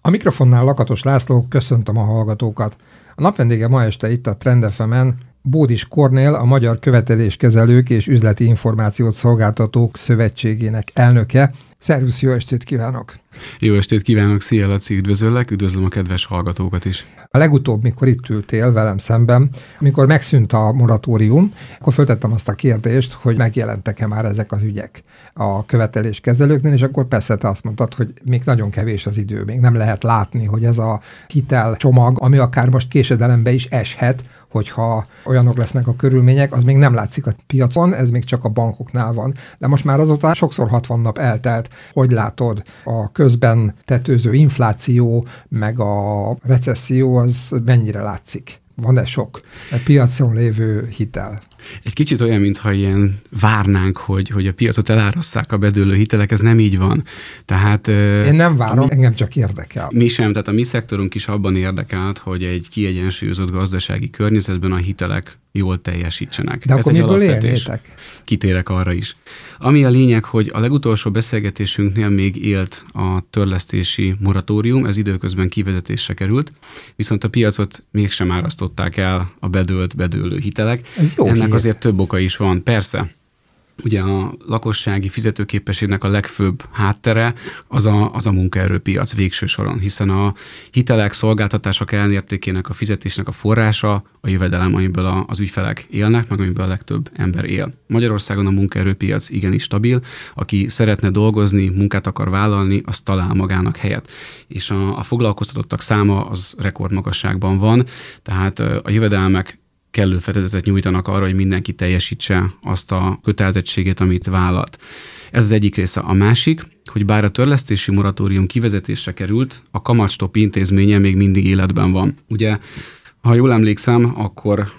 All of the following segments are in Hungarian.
A mikrofonnál Lakatos László, köszöntöm a hallgatókat. A napvendége ma este itt a Trend FM-en Bódis Kornél, a Magyar Követeléskezelők és Üzleti Információt Szolgáltatók Szövetségének elnöke. Szervusz, jó estét kívánok! Jó estét kívánok, szia Laci, üdvözöllek, üdvözlöm a kedves hallgatókat is. A legutóbb, mikor itt ültél velem szemben, amikor megszűnt a moratórium, akkor föltettem azt a kérdést, hogy megjelentek-e már ezek az ügyek a követeléskezelőknél, és akkor persze te azt mondtad, hogy még nagyon kevés az idő, még nem lehet látni, hogy ez a hitelcsomag, ami akár most késedelembe is eshet, hogyha olyanok lesznek a körülmények, az még nem látszik a piacon, ez még csak a bankoknál van. De most már azóta sokszor 60 nap eltelt. Hogy látod, a közben tetőző infláció, meg a recesszió, az mennyire látszik? Van-e sok piacon lévő hitel? Egy kicsit olyan, mintha ilyen várnánk, hogy a piacot elárasszák a bedőlő hitelek, ez nem így van. Tehát, én nem várom, engem csak érdekel. Mi sem, tehát a mi szektorunk is abban érdekelt, hogy egy kiegyensúlyozott gazdasági környezetben a hitelek jól teljesítsenek. De akkor miből élnétek? Kitérek arra is. Ami a lényeg, hogy a legutolsó beszélgetésünknél még élt a törlesztési moratórium, ez időközben kivezetésre került, viszont a piacot mégsem árasztották el a bedőlő hitelek. Ennek azért több oka is van. Persze, ugye a lakossági fizetőképességnek a legfőbb háttere az a munkaerőpiac végső soron, hiszen a hitelek, szolgáltatások ellenértékének, a fizetésnek a forrása a jövedelem, amiből az ügyfelek élnek, meg amiből a legtöbb ember él. Magyarországon a munkaerőpiac igenis stabil, aki szeretne dolgozni, munkát akar vállalni, az talál magának helyet. És a foglalkoztatottak száma az rekordmagasságban van, tehát a jövedelmek kellő fedezetet nyújtanak arra, hogy mindenki teljesítse azt a kötelezettségét, amit vállalt. Ez az egyik része. A másik, hogy bár a törlesztési moratórium kivezetésre került, a kamatstop intézménye még mindig életben van. Ugye, ha jól emlékszem, akkor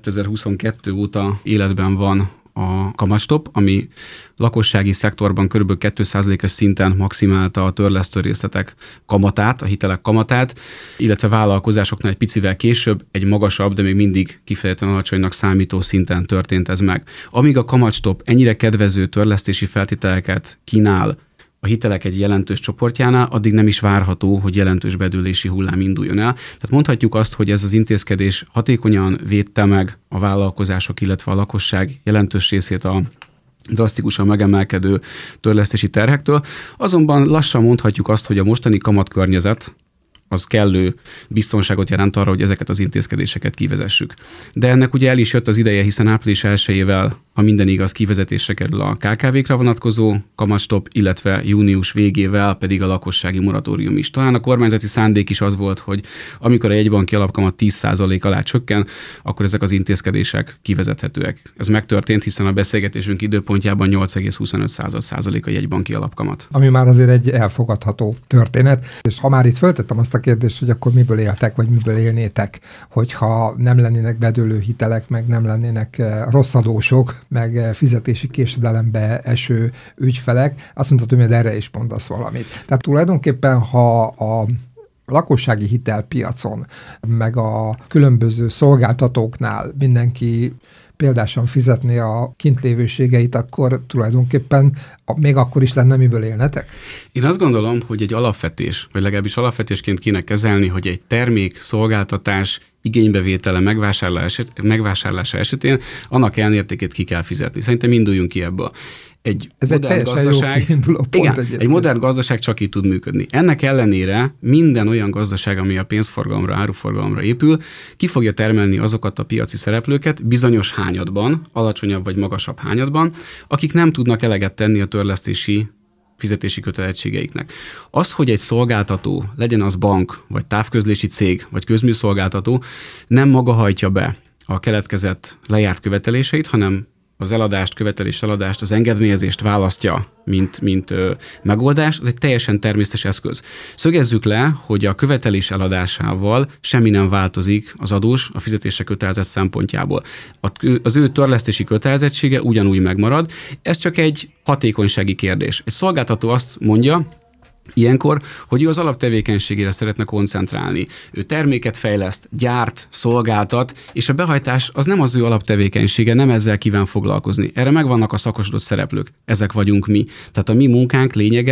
2022 óta életben van a kamatstop, ami lakossági szektorban kb. 2%-os szinten maximálta a törlesztő részletek kamatát, a hitelek kamatát, illetve vállalkozásoknál egy picivel később egy magasabb, de még mindig kifejezetten alacsonynak számító szinten történt ez meg. Amíg a kamatstop ennyire kedvező törlesztési feltételeket kínál a hitelek egy jelentős csoportjánál, addig nem is várható, hogy jelentős bedőlési hullám induljon el. Tehát mondhatjuk azt, hogy ez az intézkedés hatékonyan védte meg a vállalkozások, illetve a lakosság jelentős részét a drasztikusan megemelkedő törlesztési terhektől. Azonban lassan mondhatjuk azt, hogy a mostani kamatkörnyezet az kellő biztonságot jelent arra, hogy ezeket az intézkedéseket kivezessük. De ennek ugye el is jött az ideje, hiszen április 1-ével, ha minden igaz, kivezetésre kerül a KKV-kra vonatkozó kamatstop, illetve június végével pedig a lakossági moratórium is. Talán a kormányzati szándék is az volt, hogy amikor a jegybanki alapkamat 10% alá csökken, akkor ezek az intézkedések kivezethetőek. Ez megtörtént, hiszen a beszélgetésünk időpontjában 8,25% a jegybanki alapkamat. Ami már azért egy elfogadható történet. És ha már itt föltettem azt a kérdést, hogy akkor miből éltek, vagy miből élnétek, hogyha nem lennének bedőlő hitelek, meg nem lennének rosszadósok, meg fizetési késedelembe eső ügyfelek, azt mondtad, hogy erre is mondasz valamit. Tehát tulajdonképpen, ha a lakossági hitelpiacon, meg a különböző szolgáltatóknál mindenki példásan fizetné a kintlévőségeit, akkor tulajdonképpen még akkor is lenne, miből élnetek? Én azt gondolom, hogy egy alapvetés, vagy legalábbis alapvetésként kéne kezelni, hogy egy termék, szolgáltatás igénybevétele, megvásárlása esetén annak ellenértékét ki kell fizetni. Szerintem induljunk ki ebből. Egy modern gazdaság csak így tud működni. Ennek ellenére minden olyan gazdaság, ami a pénzforgalomra, áruforgalomra épül, ki fogja termelni azokat a piaci szereplőket bizonyos hányadban, alacsonyabb vagy magasabb hányadban, akik nem tudnak eleget tenni a törlesztési fizetési kötelezettségeiknek. Az, hogy egy szolgáltató, legyen az bank, vagy távközlési cég, vagy közműszolgáltató, nem maga hajtja be a keletkezett lejárt követeléseit, hanem az eladást, az engedélyezést választja, mint megoldás, az egy teljesen természetes eszköz. Szögezzük le, hogy a követelés eladásával semmi nem változik az adós a fizetésre kötelezett szempontjából. Az ő törlesztési kötelezettsége ugyanúgy megmarad, ez csak egy hatékonysági kérdés. Egy szolgáltató azt mondja, ilyenkor, hogy ő az alaptevékenységére szeretne koncentrálni. Ő terméket fejleszt, gyárt, szolgáltat, és a behajtás az nem az ő alaptevékenysége, nem ezzel kíván foglalkozni. Erre megvannak a szakosodott szereplők. Ezek vagyunk mi. Tehát a mi munkánk lényege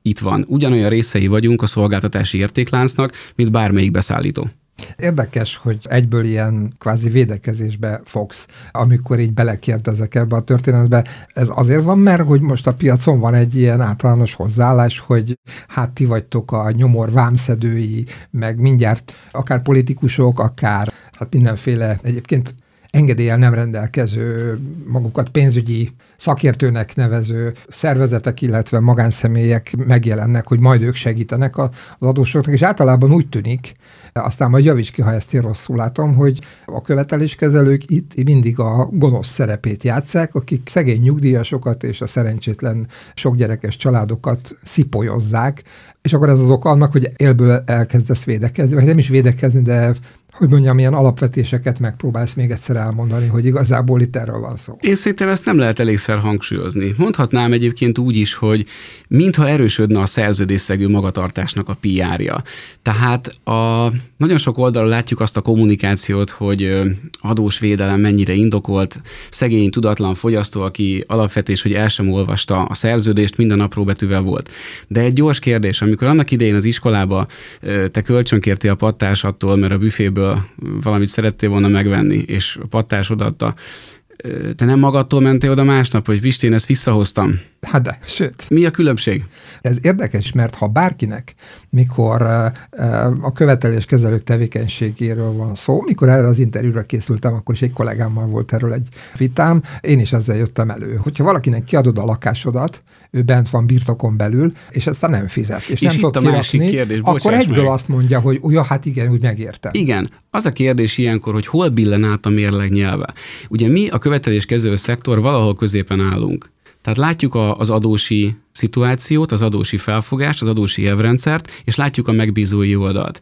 itt van. Ugyanolyan részei vagyunk a szolgáltatási értékláncnak, mint bármelyik beszállító. Érdekes, hogy egyből ilyen kvázi védekezésbe fogsz, amikor így belekérdezek ebbe a történetbe. Ez azért van, mert hogy most a piacon van egy ilyen általános hozzáállás, hogy hát ti vagytok a nyomor vámszedői, meg mindjárt akár politikusok, akár hát mindenféle egyébként engedéllyel nem rendelkező, magukat pénzügyi szakértőnek nevező szervezetek, illetve magánszemélyek megjelennek, hogy majd ők segítenek az adósoknak, és általában úgy tűnik, aztán majd javíts ki, ha ezt én rosszul látom, hogy a követeléskezelők itt mindig a gonosz szerepét játsszák, akik szegény nyugdíjasokat és a szerencsétlen sokgyerekes családokat szipolyozzák, és akkor ez az ok annak, hogy élből elkezdesz védekezni, vagy nem is védekezni, de hogy mondjam, ilyen alapvetéseket megpróbálsz még egyszer elmondani, hogy igazából itt erről van szó. Én szerintem ezt nem lehet elégszer hangsúlyozni. Mondhatnám egyébként úgy is, hogy mintha erősödne a szerződésszegő magatartásnak a PR-ja. Tehát nagyon sok oldalon látjuk azt a kommunikációt, hogy adós védelem mennyire indokolt, szegény, tudatlan fogyasztó, aki alapvetés, hogy el sem olvasta a szerződést, minden apró betűvel volt. De egy gyors kérdés, amikor annak idején az iskolába te kölcsönkértél a pattársattól, mert a büféből valamit szerettél volna megvenni, és a pattárs odaadta, te nem magadtól mentél oda másnap, hogy Pisti, én ezt visszahoztam? Hát de, sőt. Mi a különbség? Ez érdekes, mert ha bárkinek, mikor a követeléskezelők tevékenységéről van szó, mikor erre az interjúra készültem, akkor is egy kollégámmal volt erről egy vitám, én is ezzel jöttem elő. Hogyha valakinek kiadod a lakásodat, ő bent van birtokon belül, és aztán nem fizet, és nem tud kirakni, akkor egyből azt mondja, hogy ja, hát igen, úgy megértem. Igen, az a kérdés ilyenkor, hogy hol billen át a mérleg nyelve. Ugye mi a követeléskezelő szektor valahol középen állunk. Tehát látjuk az adósi szituációt, az adósi felfogást, az adósi elvrendszert, és látjuk a megbízói oldalt.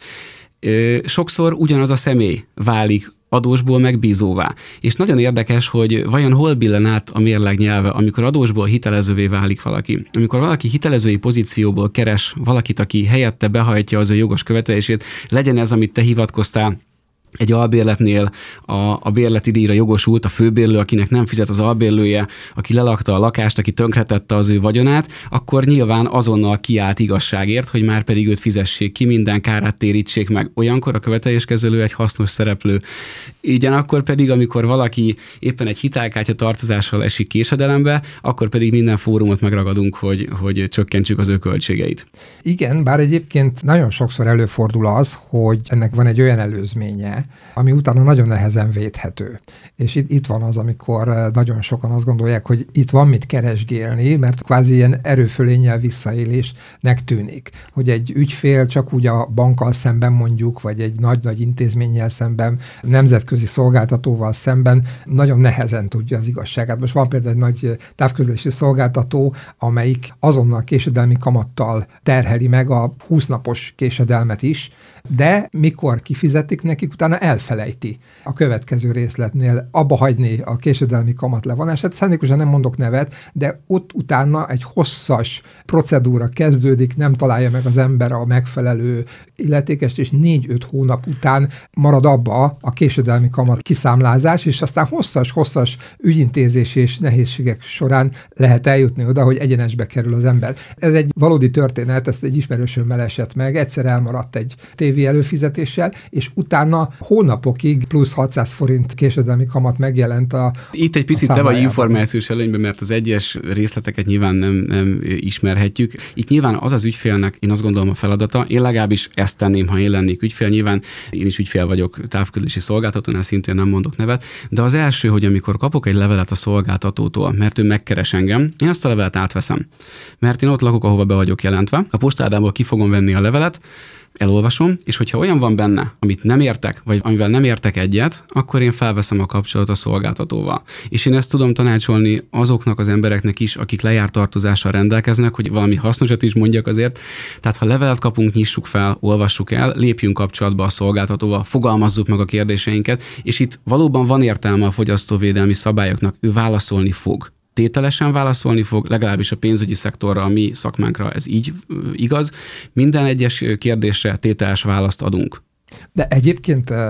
Sokszor ugyanaz a személy válik adósból megbízóvá. És nagyon érdekes, hogy vajon hol billen át a mérleg nyelve, amikor adósból hitelezővé válik valaki. Amikor valaki hitelezői pozícióból keres valakit, aki helyette behajtja az ő jogos követelését, legyen ez, amit te hivatkoztál, egy albérletnél a bérleti díjra jogosult a főbérlő, akinek nem fizet az albérlője, aki lelakta a lakást, aki tönkretette az ő vagyonát, akkor nyilván azonnal kiállt igazságért, hogy már pedig őt fizessék ki, minden kárát térítsék meg. Olyankor a követeléskezelő egy hasznos szereplő. Ugyanakkor pedig, amikor valaki éppen egy hitelkártya tartozással esik késedelembe, akkor pedig minden fórumot megragadunk, hogy csökkentsük az ő költségeit. Igen, bár egyébként nagyon sokszor előfordul az, hogy ennek van egy olyan előzménye, ami utána nagyon nehezen védhető. És itt van az, amikor nagyon sokan azt gondolják, hogy itt van mit keresgélni, mert kvázi ilyen erőfölénnyel visszaélésnek tűnik. Hogy egy ügyfél csak úgy a bankkal szemben mondjuk, vagy egy nagy-nagy intézménnyel szemben, nemzetközi szolgáltatóval szemben nagyon nehezen tudja az igazságát. Most van például egy nagy távközlési szolgáltató, amelyik azonnal késedelmi kamattal terheli meg a 20 napos késedelmet is, de mikor kifizetik nekik, utána elfelejti a következő részletnél abba hagyni a késedelmi kamat levonását. Szándékosan nem mondok nevet, de ott utána egy hosszas procedúra kezdődik, nem találja meg az ember a megfelelő illetékest, és 4-5 hónap után marad abba a késedelmi kamat kiszámlázás, és aztán hosszas ügyintézés és nehézségek során lehet eljutni oda, hogy egyenesbe kerül az ember. Ez egy valódi történet, ezt egy ismerősömmel esett meg, egyszer elmaradt egy tévé előfizetéssel, és utána hónapokig plusz 600 forint késedelmi kamat megjelent Itt egy picit te vagy információs előnyben, mert az egyes részleteket nyilván nem ismerhetjük. Itt nyilván az az ügyfélnek, én azt gondolom, a feladata, én legalábbis ezt tenném, ha én lennék ügyfél, nyilván én is ügyfél vagyok távközlési szolgáltatónál, szintén nem mondok nevet, de az első, hogy amikor kapok egy levelet a szolgáltatótól, mert ő megkeres engem, én azt a levelet átveszem. Mert én ott lakok, ahova be vagyok jelentve, a postádából ki fogom venni a levelet, elolvasom, és hogyha olyan van benne, amit nem értek, vagy amivel nem értek egyet, akkor én felveszem a kapcsolatot a szolgáltatóval. És én ezt tudom tanácsolni azoknak az embereknek is, akik lejárt tartozással rendelkeznek, hogy valami hasznosat is mondjak azért. Tehát ha levelet kapunk, nyissuk fel, olvassuk el, lépjünk kapcsolatba a szolgáltatóval, fogalmazzuk meg a kérdéseinket, és itt valóban van értelme a fogyasztóvédelmi szabályoknak, ő válaszolni fog. Tételesen válaszolni fog, legalábbis a pénzügyi szektorra, a mi szakmánkra ez így igaz. Minden egyes kérdésre tételes választ adunk. De egyébként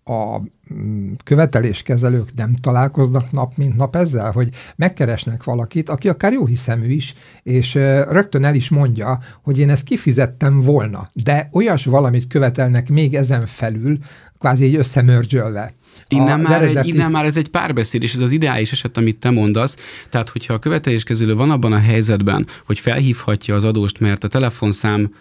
a követeléskezelők nem találkoznak nap mint nap ezzel, hogy megkeresnek valakit, aki akár jó hiszemű is, és rögtön el is mondja, hogy én ezt kifizettem volna, de olyas valamit követelnek még ezen felül, kvázi így összemörgyölve. Innen már ez egy párbeszéd, és ez az ideális eset, amit te mondasz. Tehát, hogyha a követeléskezelő van abban a helyzetben, hogy felhívhatja az adóst, mert a telefonszám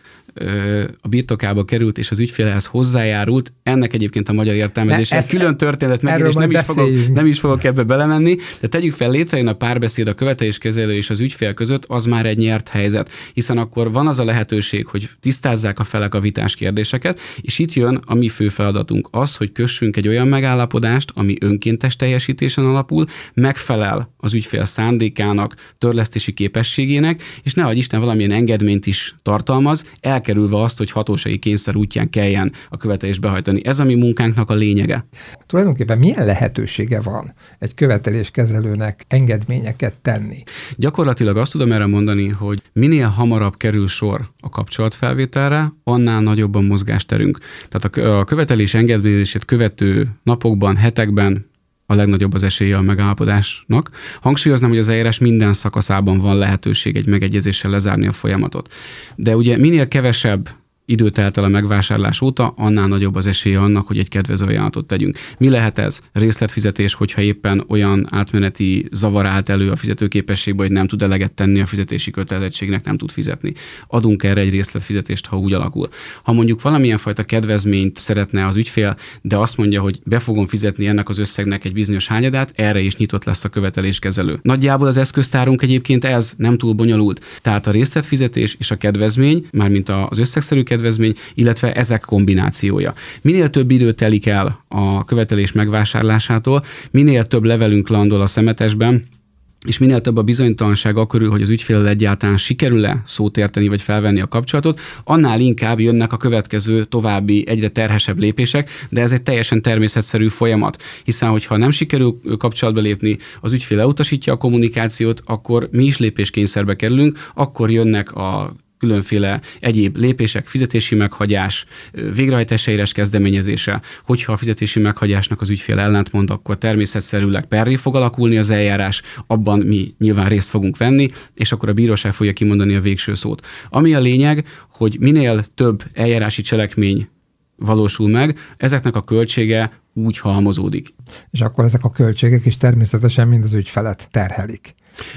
a birtokába került, és az ügyfélhez hozzájárult, ennek egyébként a magyar értelmezése külön történet meg, és nem is fogok ebbe belemenni, de tegyük fel, létrejön a párbeszéd a követeléskezelő és az ügyfél között, az már egy nyert helyzet, hiszen akkor van az a lehetőség, hogy tisztázzák a felek a vitás kérdéseket, és itt jön a mi fő feladatunk az, hogy kössünk egy olyan megállapodást, ami önkéntes teljesítésen alapul, megfelel az ügyfél szándékának, törlesztési képességének, és nehogy Isten valamilyen engedményt is tartalmaz, elkerülve azt, hogy hatósági kényszer útján kelljen a követelést behajtani. Ez a mi munkánknak a lényege. Tulajdonképpen milyen lehetősége van egy követeléskezelőnek engedményeket tenni? Gyakorlatilag azt tudom erre mondani, hogy minél hamarabb kerül sor a kapcsolatfelvételre, annál nagyobb a mozgásterünk. Tehát a követelés engedélyezését követő napokban, hetekben a legnagyobb az esélye a megállapodásnak. Hangsúlyoznám, hogy az eljárás minden szakaszában van lehetőség egy megegyezéssel lezárni a folyamatot. De ugye minél kevesebb idő telt el a megvásárlás óta, annál nagyobb az esélye annak, hogy egy kedvező ajánlatot tegyünk. Mi lehet ez? Részletfizetés, hogyha éppen olyan átmeneti zavar állt elő a fizetőképességbe, hogy nem tud eleget tenni a fizetési kötelezettségnek, nem tud fizetni. Adunk erre egy részletfizetést, ha úgy alakul. Ha mondjuk valamilyen fajta kedvezményt szeretne az ügyfél, de azt mondja, hogy be fogom fizetni ennek az összegnek egy bizonyos hányadát, erre is nyitott lesz a követeléskezelő. Nagyjából az eszköztárunk egyébként ez nem túl bonyolult. Tehát a részletfizetés és a kedvezmény, mármint az összegszerű kedvezmény, illetve ezek kombinációja. Minél több idő telik el a követelés megvásárlásától, minél több levelünk landol a szemetesben, és minél több a bizonytalanság akkörül, hogy az ügyféllel egyáltalán sikerül-e szót érteni vagy felvenni a kapcsolatot, annál inkább jönnek a következő további egyre terhesebb lépések, de ez egy teljesen természetszerű folyamat, hiszen hogyha nem sikerül kapcsolatba lépni, az ügyfél elutasítja a kommunikációt, akkor mi is lépéskényszerbe kerülünk, akkor jönnek a különféle egyéb lépések, fizetési meghagyás, végrehajtási eljárás kezdeményezése. Hogyha a fizetési meghagyásnak az ügyfél ellentmond, akkor természetszerűleg perré fog alakulni az eljárás, abban mi nyilván részt fogunk venni, és akkor a bíróság fogja kimondani a végső szót. Ami a lényeg, hogy minél több eljárási cselekmény valósul meg, ezeknek a költsége úgy halmozódik. És akkor ezek a költségek is természetesen mind az ügyfelet terhelik.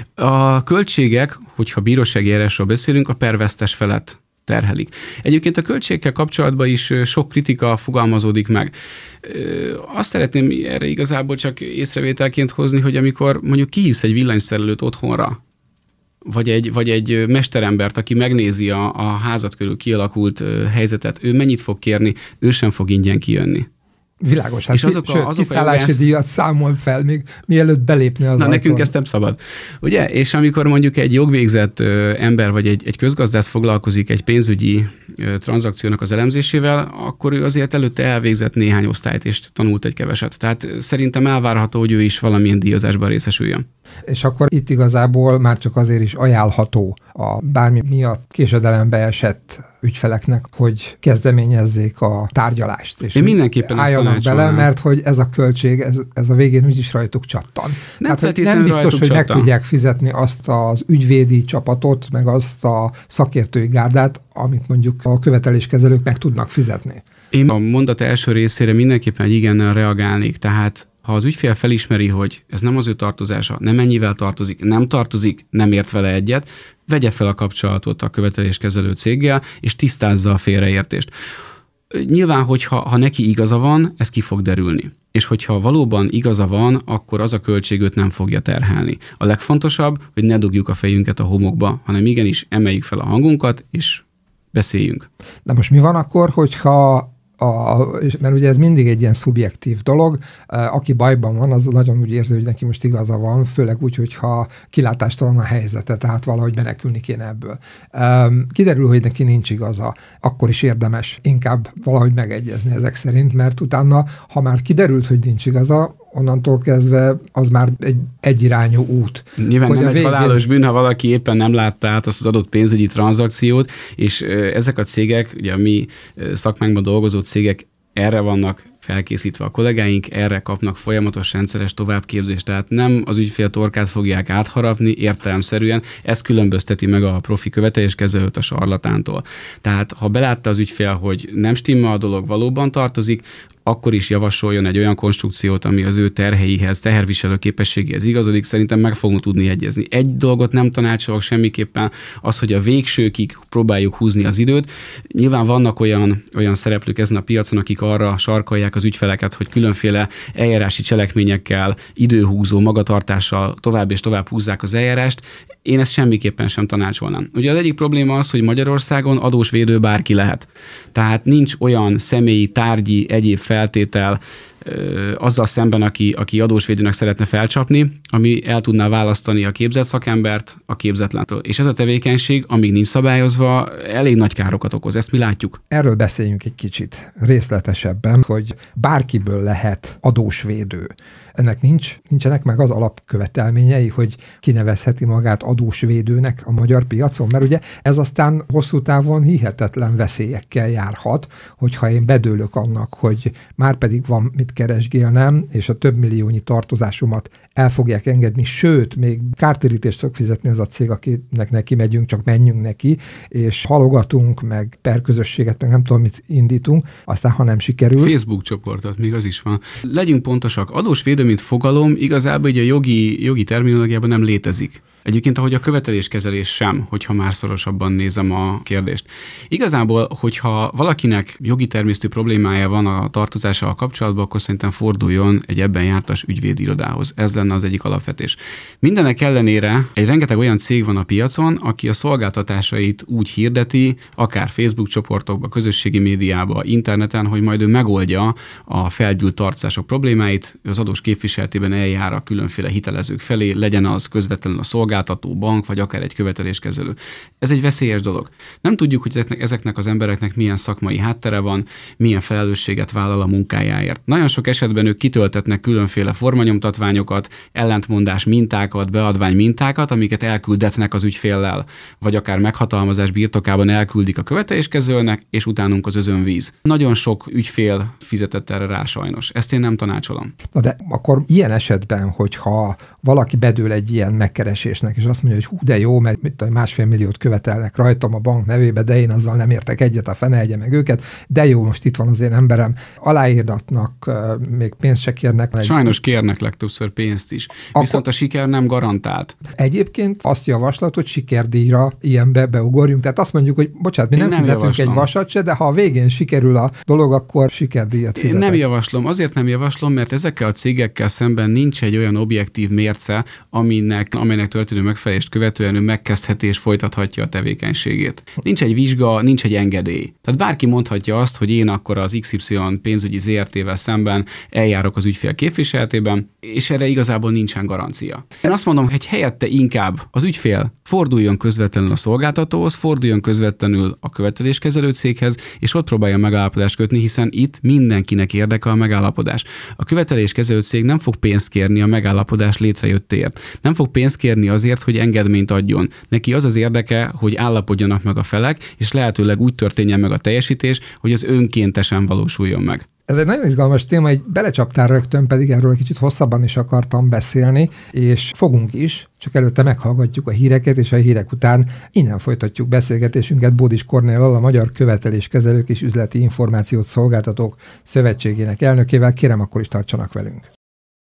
A költségek, hogyha bírósági eljárásról beszélünk, a pervesztes felet terhelik. Egyébként a költségekkel kapcsolatban is sok kritika fogalmazódik meg. Azt szeretném erre igazából csak észrevételként hozni, hogy amikor mondjuk kihívsz egy villanyszerelőt otthonra, vagy egy mesterembert, aki megnézi a házat körül kialakult helyzetet, ő mennyit fog kérni, ő sem fog ingyen kijönni. Világos, hát kiszállási díjat számol fel, még mielőtt belépne az ajtón. Nekünk ezt nem szabad. Ugye? És amikor mondjuk egy jogvégzett ember, vagy egy közgazdász foglalkozik egy pénzügyi tranzakciónak az elemzésével, akkor ő azért előtte elvégzett néhány osztályt, és tanult egy keveset. Tehát szerintem elvárható, hogy ő is valamilyen díjazásban részesüljön. És akkor itt igazából már csak azért is ajánlható a bármi miatt késedelembe esett ügyfeleknek, hogy kezdeményezzék a tárgyalást. És én mindenképpen álljanak bele, mert hogy ez a költség, ez a végén úgyis rajtuk csattan. Nem biztos, hogy meg tudják fizetni azt az ügyvédi csapatot, meg azt a szakértői gárdát, amit mondjuk a követeléskezelők meg tudnak fizetni. Én a mondat első részére mindenképpen egy igennel reagálnék, tehát ha az ügyfél felismeri, hogy ez nem az ő tartozása, nem ennyivel tartozik, nem ért vele egyet, vegye fel a kapcsolatot a követeléskezelő céggel, és tisztázza a félreértést. Nyilván, hogyha neki igaza van, ez ki fog derülni. És hogyha valóban igaza van, akkor az a költség őt nem fogja terhelni. A legfontosabb, hogy ne dugjuk a fejünket a homokba, hanem igenis emeljük fel a hangunkat, és beszéljünk. De most mi van akkor, hogyha mert ugye ez mindig egy ilyen szubjektív dolog, aki bajban van, az nagyon úgy érzi, hogy neki most igaza van, főleg úgy, hogyha kilátástalan a helyzete, tehát valahogy menekülni kéne ebből. Kiderül, hogy neki nincs igaza, akkor is érdemes inkább valahogy megegyezni ezek szerint, mert utána, ha már kiderült, hogy nincs igaza, onnantól kezdve az már egy egyirányú út. Nyilván nem egy halálos bűn, ha valaki éppen nem látta át azt az adott pénzügyi tranzakciót, és ezek a cégek, ugye a mi szakmánkban dolgozó cégek erre vannak felkészítve a kollégáink, erre kapnak folyamatos rendszeres továbbképzést, tehát nem az ügyfél torkát fogják átharapni értelemszerűen, ez különbözteti meg a profi követeléskezelőt a sarlatántól. Tehát ha belátta az ügyfél, hogy nem stimmel a dolog, valóban tartozik, akkor is javasoljon egy olyan konstrukciót, ami az ő terheihez, teherviselő képességéhez igazodik, szerintem meg fogunk tudni egyezni. Egy dolgot nem tanácsolok semmiképpen, az, hogy a végsőkig próbáljuk húzni az időt. Nyilván vannak olyan szereplők ezen a piacon, akik arra sarkalják az ügyfeleket, hogy különféle eljárási cselekményekkel, időhúzó magatartással tovább és tovább húzzák az eljárást. Én ezt semmiképpen sem tanácsolnám. Ugye az egyik probléma az, hogy Magyarországon adósvédő bárki lehet. Tehát nincs olyan személyi, tárgyi, egyéb feltétel azzal szemben, aki adósvédőnek szeretne felcsapni, ami el tudná választani a képzett szakembert a képzetlentől. És ez a tevékenység, amíg nincs szabályozva, elég nagy károkat okoz. Ezt mi látjuk. Erről beszéljünk egy kicsit részletesebben, hogy bárkiből lehet adósvédő. Ennek nincsenek meg az alapkövetelményei, hogy kinevezheti magát adósvédőnek a magyar piacon, mert ugye ez aztán hosszú távon hihetetlen veszélyekkel járhat, hogyha én bedőlök annak, hogy már pedig van mit keresgélnem, és a több milliónyi tartozásomat el fogják engedni, sőt, még kártérítést fog fizetni az a cég, akinek neki megyünk, csak menjünk neki, és halogatunk, meg perközösséget, meg nem tudom, mit indítunk, aztán ha nem sikerül. Facebook csoportot, még az is van. Legyünk pontosak, adósvédő, mint fogalom, igazából ugye a jogi terminológiában nem létezik. Egyébként, ahogy a követeléskezelés sem, hogyha már szorosabban nézem a kérdést. Igazából, hogyha valakinek jogi természetű problémája van a tartozással kapcsolatban, akkor szerintem forduljon egy ebben jártas ügyvédi irodához. Ez lenne az egyik alapvetés. Mindenek ellenére egy rengeteg olyan cég van a piacon, aki a szolgáltatásait úgy hirdeti, akár Facebook csoportokba, közösségi médiába, interneten, hogy majd ő megoldja a felgyűlt tartozások problémáit, az adós képviseletében eljár a különféle hitelezők felé, legyen az közvetlenül a szolgáltató, bank, vagy akár egy követeléskezelő. Ez egy veszélyes dolog. Nem tudjuk, hogy ezeknek az embereknek milyen szakmai háttere van, milyen felelősséget vállal a munkájáért. Nagyon sok esetben ők kitöltetnek különféle formanyomtatványokat, ellentmondás mintákat, beadvány mintákat, amiket elküldetnek az ügyféllel, vagy akár meghatalmazás birtokában elküldik a követeléskezelőnek, és utánunk az özönvíz. Nagyon sok ügyfél fizetett erre rá sajnos. Ezt én nem tanácsolom. Na de akkor ilyen esetben, hogyha valaki bedől egy ilyen megkeresésnek, és azt mondja, hogy hú, de jó, mert 1,5 milliót követelnek rajtam a bank nevébe, de én azzal nem értek egyet, a fene egye meg őket, de jó, most itt van az én emberem, aláírdatnak, még pénzt se kérnek. Sajnos kérnek legtöbbször pénzt is. Viszont a siker nem garantált. Egyébként azt javaslat, hogy sikerdíjra ilyenbe beugorjunk. Tehát azt mondjuk, hogy bocsánat, mi nem fizetünk javaslom. Egy vasat se, de ha a végén sikerül a dolog, akkor sikerdíjat fizetek. Nem javaslom. Azért nem javaslom, mert ezekkel a cégekkel szemben nincs egy olyan objektív mérce, amelynek történő megfelelést követően ő megkezdheti és folytathatja a tevékenységét. Nincs egy vizsga, nincs egy engedély. Tehát bárki mondhatja azt, hogy én akkor az XY pénzügyi ZRT-vel szemben eljárok az ügyfél képviseletében, és erre igazából nincsen garancia. Én azt mondom, hogy helyette inkább az ügyfél forduljon közvetlenül a szolgáltatóhoz, forduljon közvetlenül a követeléskezelő céghez, és ott próbálja megállapodást kötni, hiszen itt mindenkinek érdeke a megállapodás. A követeléskezelő cég nem fog pénzt kérni a megállapodás létrejöttéért. Nem fog pénzt kérni azért, hogy engedményt adjon. Neki az az érdeke, hogy állapodjanak meg a felek, és lehetőleg úgy történjen meg a teljesítés, hogy az önkéntesen valósuljon meg. Ez egy nagyon izgalmas téma, hogy belecsaptál rögtön, pedig erről egy kicsit hosszabban is akartam beszélni, és fogunk is, csak előtte meghallgatjuk a híreket, és a hírek után innen folytatjuk beszélgetésünket Bódis Kornéllal, a Magyar Követeléskezelők és Üzleti Információt Szolgáltatók Szövetségének elnökével. Kérem, akkor is tartsanak velünk.